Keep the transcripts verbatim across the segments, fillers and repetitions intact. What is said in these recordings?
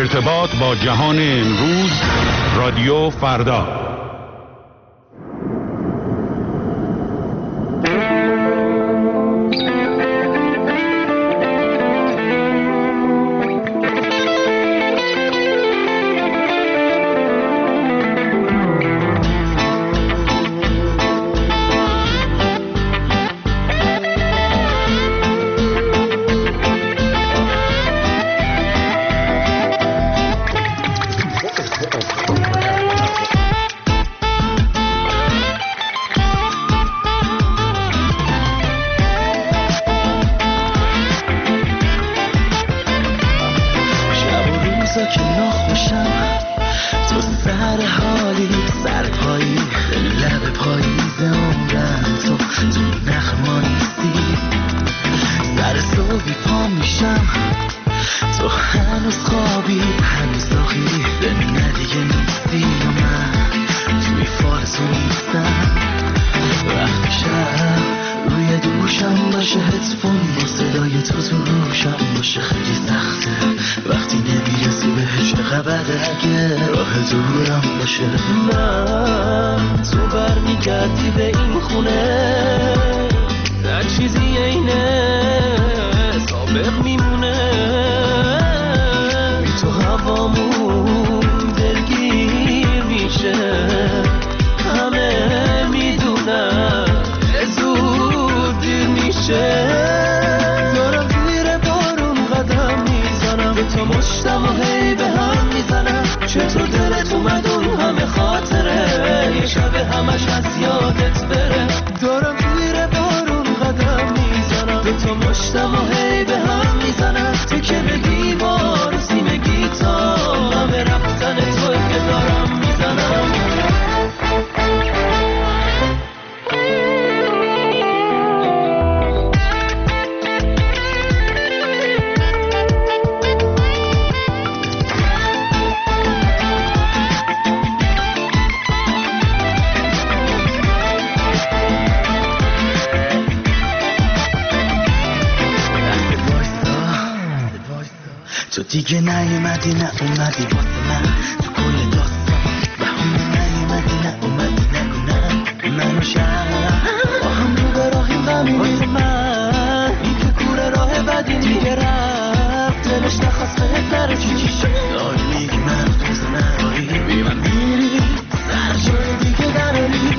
ارتباط با جهان امروز، رادیو فردا. دیگه نیومدی نه اومدی واسه من تو کل داستان بهونه نیومدی نه اومدی نگو نه من و شهرم با هم رو به راهیم غمی واسه من این که کوره راه بدی دیگه رفت دلش نخواست بهت نره چی چی شد داری میگی من تو زنهایی بی من میری سر شده دیگه دراری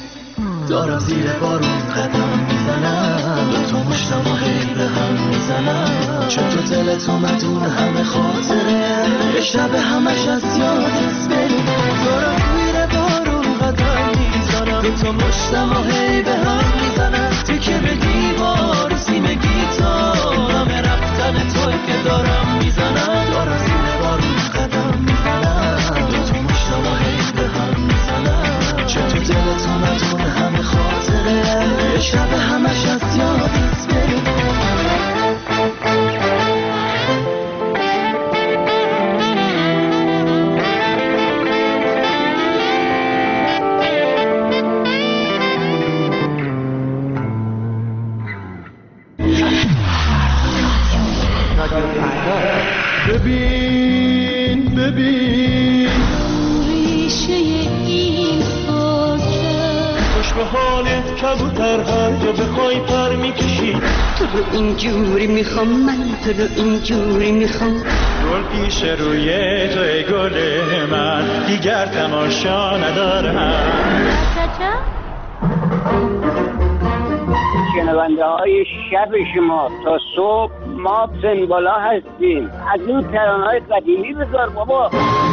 دارم زیر بارون قدم میزنم به تو مشتم و هی به هم میزنم چطور دلت اومد اون همه خاطره یه شب همش از یادت بری دارم زیر بارون قدم میزنم به تو مشتم و هی به هم میزنم تکه به دیوار سیم گیتار همه رفتن توی که دارم میزنم دارم زیر بارون قدم میزنم به تو مشتم و هی به هم میزنم چطور دلت اومد اون همه خاطره یه شب همش از یادت بری ببین ببین ریشه این فاجعه خوش به حالت کبوتر هر جا بخوای پر میکشی تو رو اینجوری میخوام من تو رو اینجوری میخوام گل پیش روی جای گل من دیگر تماشا ندارم شنونده های شب شما تا صبح ما سنبالا هستیم از اون ترانه های قدیمی بذار بابا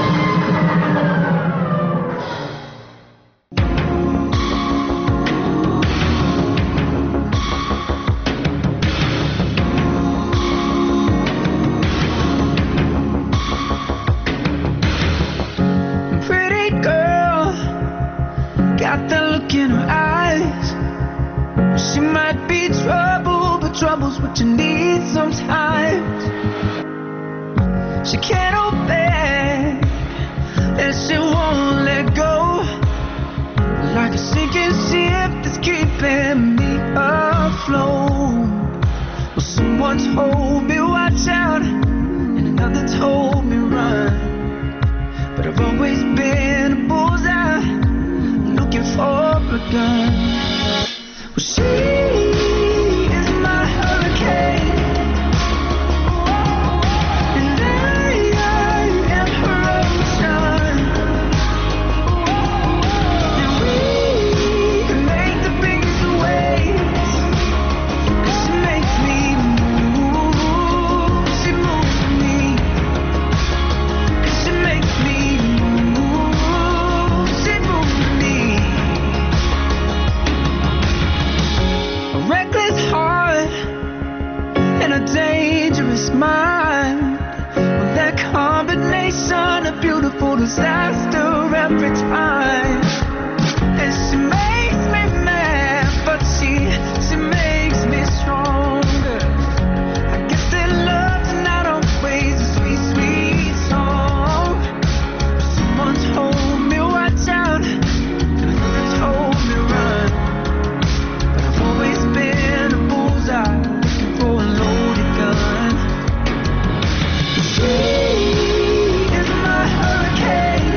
Pretty girl got that look in her eyes. She might be trouble, but trouble's what you need sometimes. She can't hold back, and she won't let go. Like a sinking ship that's keeping me afloat. Well, someone told me watch out, and another told me run. for disaster every time. And she makes me mad, but she, she makes me stronger. I guess that love's not always a sweet, sweet song. Someone told me watch out, and another told me run. But I've always been a bullseye looking for a loaded gun. She is my hurricane,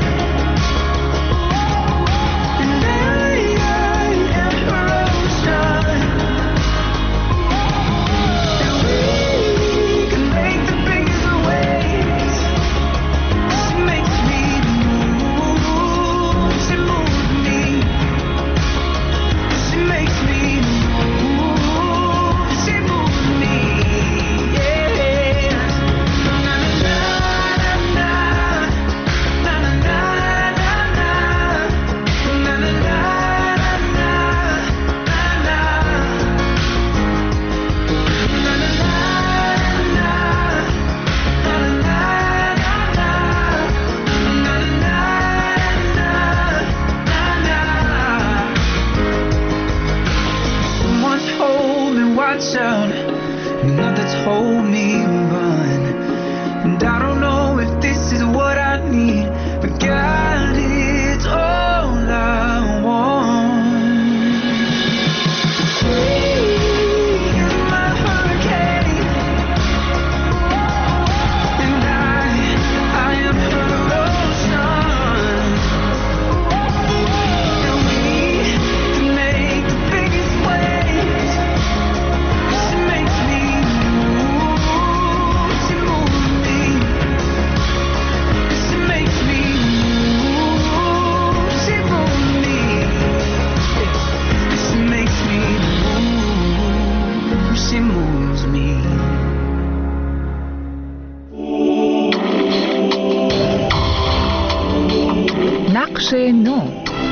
and I, I am her ocean. And we can make the biggest waves. She makes me move, she moves me. She makes me move, she moves me, yeah. Na na na na na, na na na na na, na na na na na, na na. Na na na na, na na na na, na na na na. Someone told me watch out, another told me run. And I don't know if this is what I need, but God, it's all I want. She is my hurricane, and I, I am her ocean. And we can make the biggest waves. She makes me move, she moves me. She makes me move, she moves me. She makes me move, she moves me. نقش نو.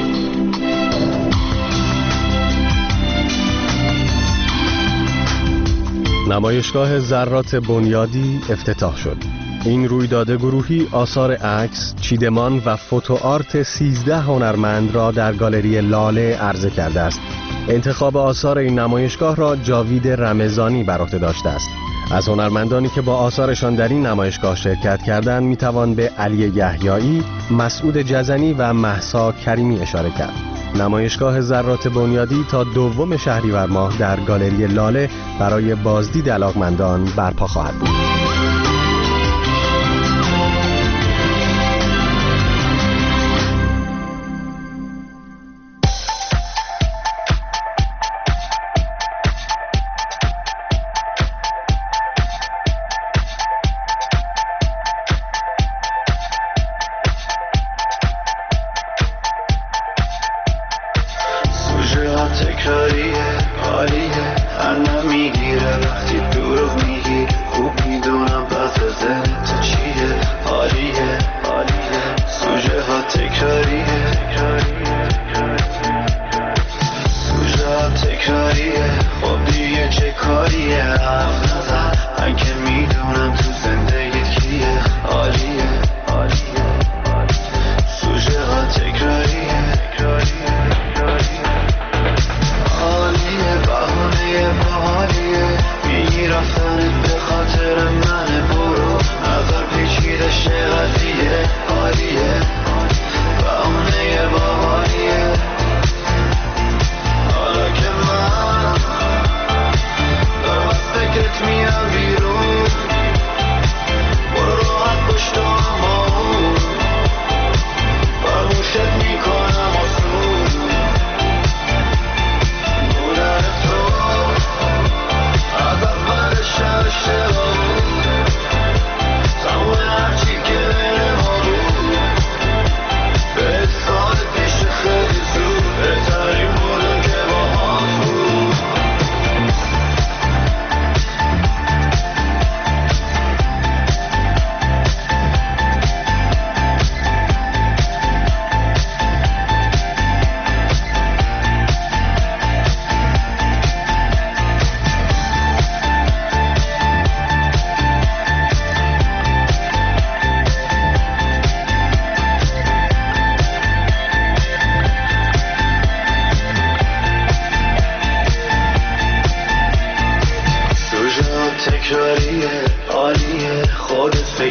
نمایشگاه ذرات بنیادی افتتاح شد. این رویداد گروهی آثار عکس، چیدمان و فوتو آرت سیزده هنرمند را در گالری لاله عرضه کرده است. انتخاب آثار این نمایشگاه را جاوید رمضانی بر عهده داشته است. از هنرمندانی که با آثارشان در این نمایشگاه شرکت کردند میتوان به علی یحیایی، مسعود جزنی و مهسا کریمی اشاره کرد. نمایشگاه ذرات بنیادی تا دوم شهریور ماه در گالری لاله برای بازدید علاقمندان برپا خواهد بود. تکراریه عالیه هر نمیگیره وقتی دروغ میگی خوب میدونم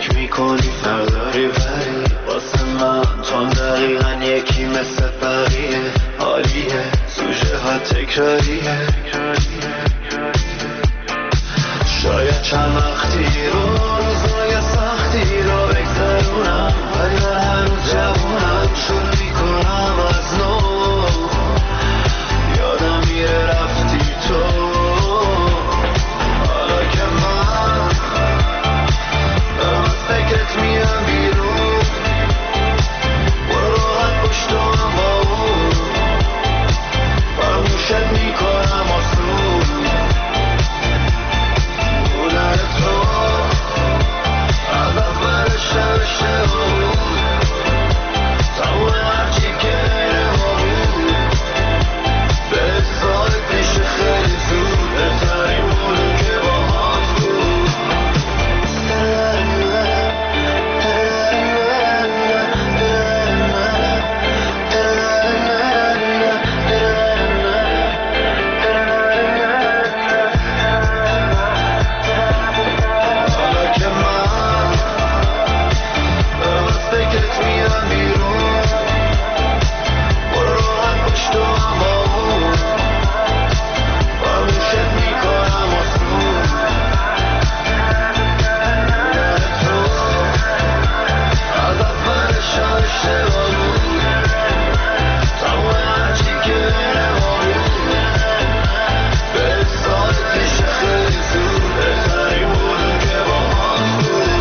فکر میکنی نداری ولی واسه من تو دقیقا یکی مثل بقیه حالیه سوژه ها تکراریه شاید چند وقتی رو روزای سختی رو بگذرونم ولی من هنوز جوونم شروع میکنم از نو یادم میره رفتی تو حالا که من دارم از فکرت میام بیرون برو راحت پشت هم با اون فراموشت میکنم آسون بودن تو از اولش نوشته بود تمام هرچی که غیر ما بود به سال پیش خیلی زود بهترین بود که با هم بود حالا که من دارم از فکرت میام بیرون برو راحت پشت هم با اون فراموشت میکنم آسون بودن تو از اولش نوشته بود تمام هرچی که غیر ما بود به سال پیش خیلی زود بهترین بود که با هم بود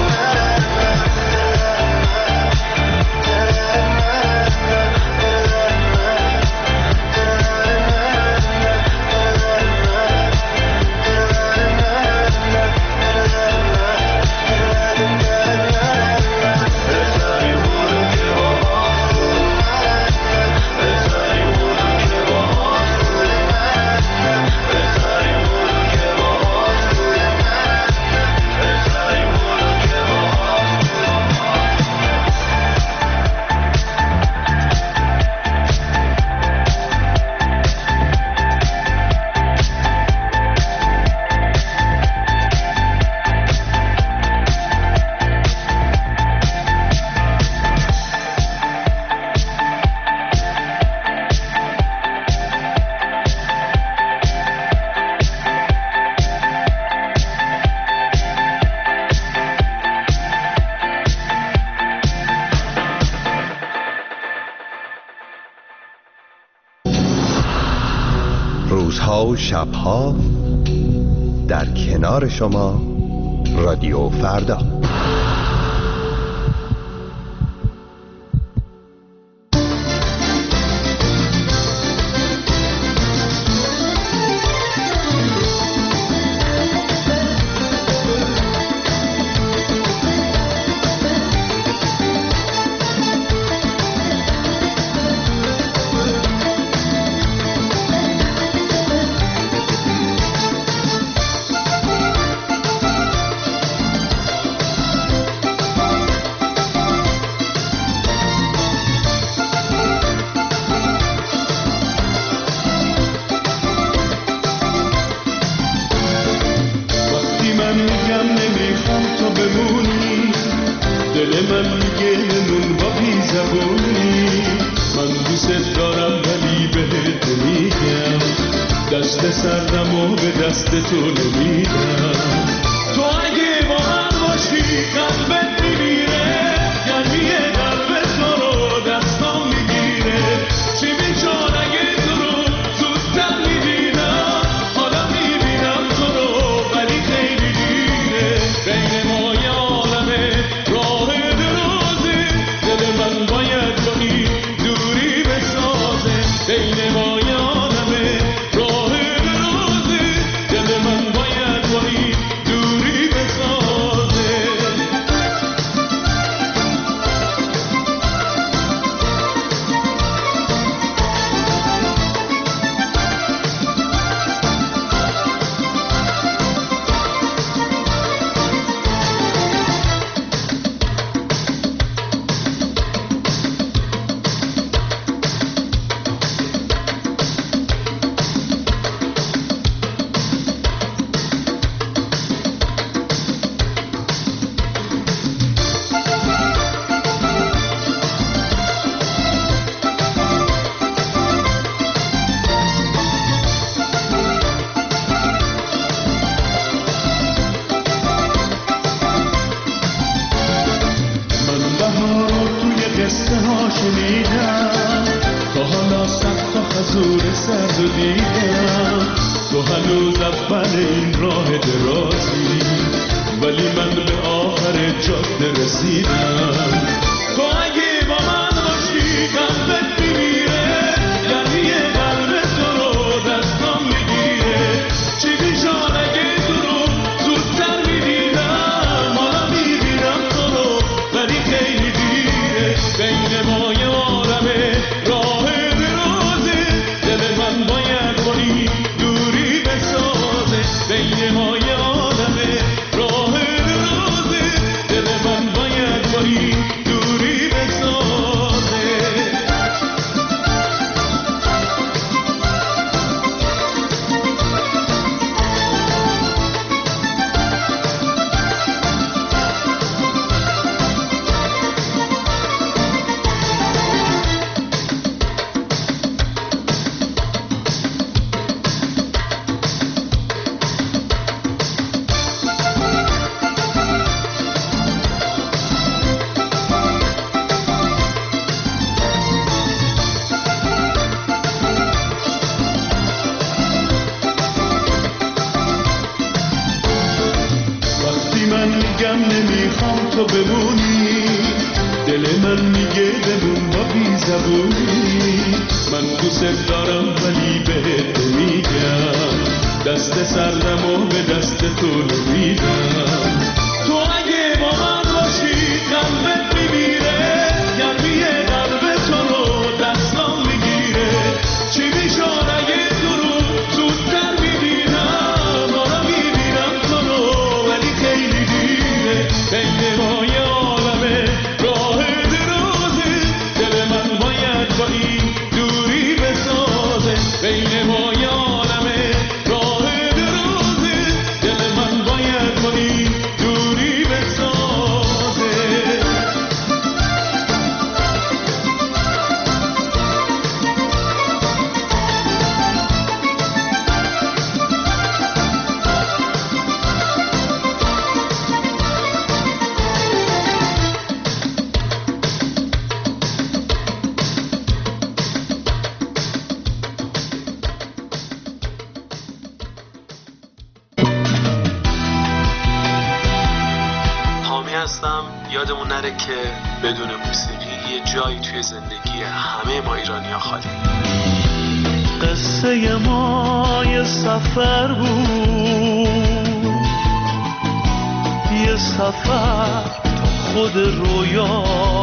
روزها و شبها در کنار شما رادیو فردا. ها شنیدم، تا حالا صد تا خزور سرد و دیدم. تو هنوز اول این راه درازی، ولی من به آخر جاده رسیدم. تو اگه با من باشی قلبت میمیره، یعنی قلب تو رو دستم میگیره. چی بیشان اگه تو رو زودتر میدیدم، حالا میبینم تو رو ولی خیلی دیره. بین ما یه عالمه راه درازه، دل من باید با این دوری بسازه. بین ما یه عالمه راه درازه، دل من باید با این دوری بسازه. وقتی من میگم نمیخوام تو بمونی، دل من میگه بمون با بی زبونی. من دوست دارم ولی بهت نمیگم، دست سردم و به دست تو نمیدم. تو اگه با من باشی قلبت میمیره، گرمی قلب تو رو دستم میگیره. چی میشان اگه تو رو زودتر میبینم، حالا میبینم تو رو ولی خیلی دیره. بین ما یه عالمه راه درازه، دل من باید با این دوری بسازه. بین ما یه عالمه راه درازه، دل من باید با این دوری بسازه. حامی هستم. یادمون نره که بدون موسیقی یه جایی توی زندگی همه ما ایرانی‌ها خالی. قصه ما یه سفر بود، یه سفر خود رویا.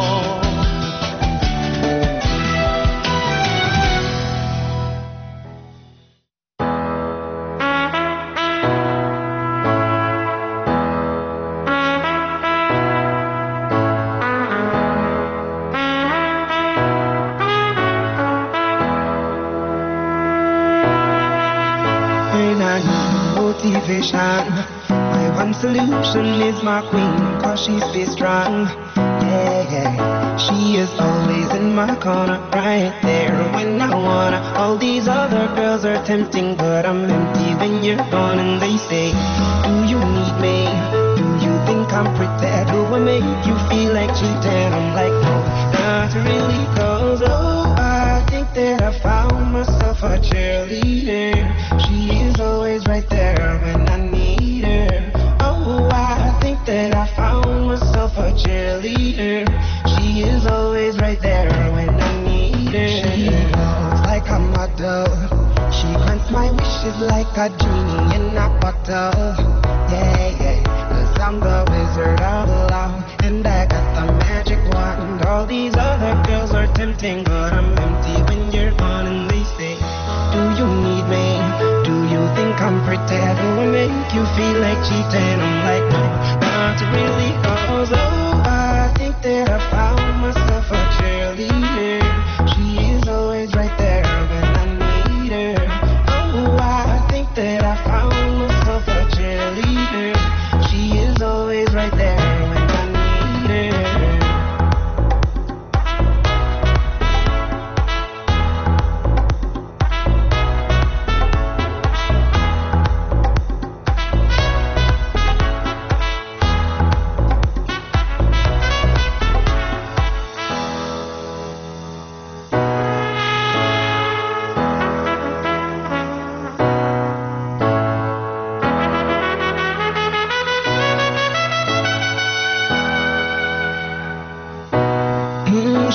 Motivation. My one solution is my queen, cause she stays strong. Yeah, yeah. She is always in my corner, right there when I wanna. All these other girls are tempting, but I'm empty when you're gone. And they say, do you need me? Do you think I'm pretty? Do I make you feel like cheating? I'm like, no, not really, cause oh, I think that I found myself a cheerleader. She is always right there when I need her. Oh, I think that I found myself a cheerleader. She is always right there when I need her. She looks like a model. She grants my wishes like a genie in a bottle. Yeah, yeah, cause I'm the wizard of love, and I got the magic wand. All these other girls are tempting, but I'm empty when you're gone. And they say, do you need me? Do you think I'm pretty? Do I make you feel like cheating? I'm like, no, not really, cause oh, I think that I found myself a cheerleader. She is always right there when I need her. Oh, I think that I found myself a cheerleader. She is always right there when I need her.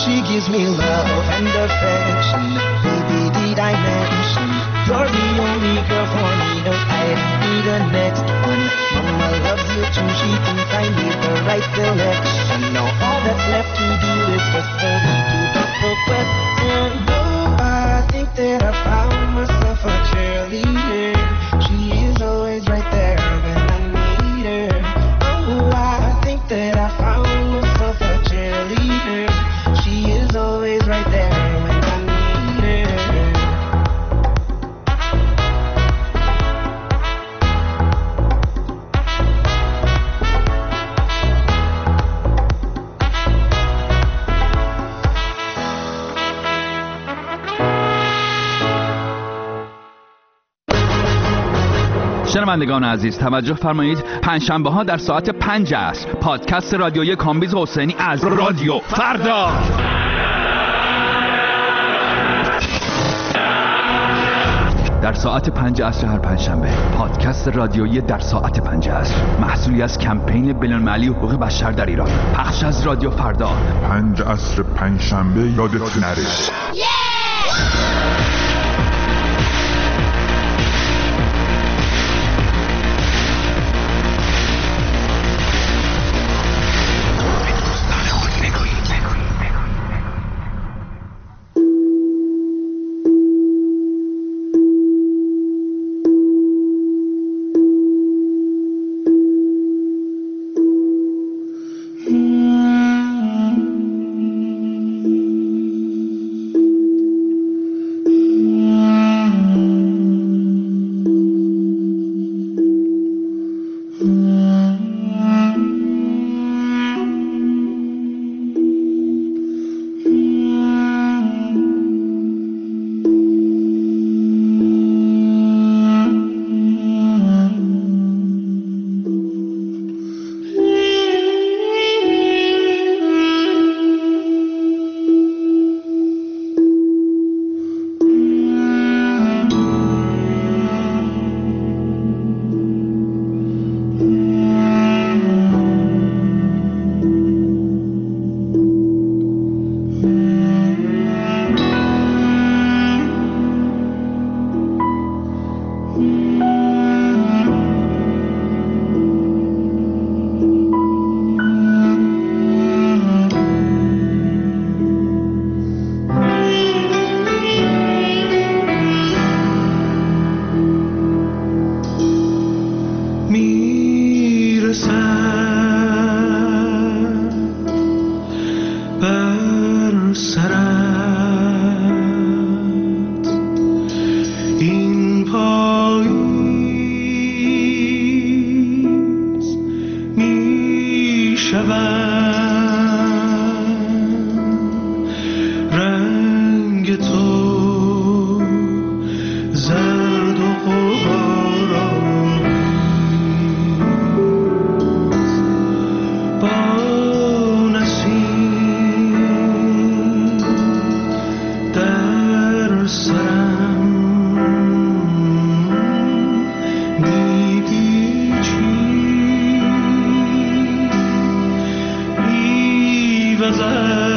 she gives me love and affection. Baby, did I mention you're the only girl for me? No, I need the next one. Mama loves you too. She thinks I made the right selection. Now all that's left to do is just for me to ask the question. Oh, I think that I found myself a cheerleader. She is always right there when I need her. Oh, I think that I found myself a cheerleader. She is always right there when I need her. شنوندگان عزیز توجه فرمایید، پنجشنبه ها در ساعت پنج عصر پادکست رادیویی کامبیز حسینی از رادیو فردا. در ساعت پنج عصر هر پنجشنبه پادکست رادیویی در ساعت پنج عصر محصولی از کمپین بین‌المللی حقوق بشر در ایران، پخش از رادیو فردا. پنج عصر پنجشنبه یادت نره. was I